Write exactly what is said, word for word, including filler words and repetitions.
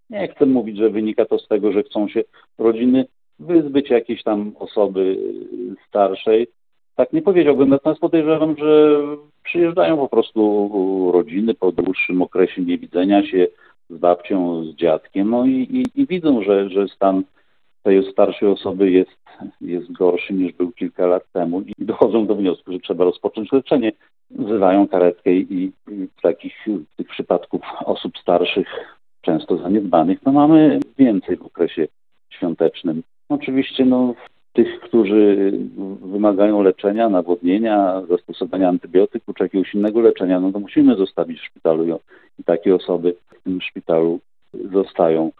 Nie chcę mówić, że wynika to z tego, że chcą się rodziny wyzbyć jakiejś tam osoby starszej. Tak nie powiedziałbym, natomiast podejrzewam, że przyjeżdżają po prostu rodziny po dłuższym okresie niewidzenia się z babcią, z dziadkiem, no i, i, i widzą, że, że stan tej starszej osoby jest, jest gorszy niż był kilka lat temu i dochodzą do wniosku, że trzeba rozpocząć leczenie. Wzywają karetkę i, i takich tych przypadków osób starszych, często zaniedbanych, no mamy więcej w okresie świątecznym. Oczywiście no, tych, którzy wymagają leczenia, nawodnienia, zastosowania antybiotyku czy jakiegoś innego leczenia, no to musimy zostawić w szpitalu i, i takie osoby w tym szpitalu zostają.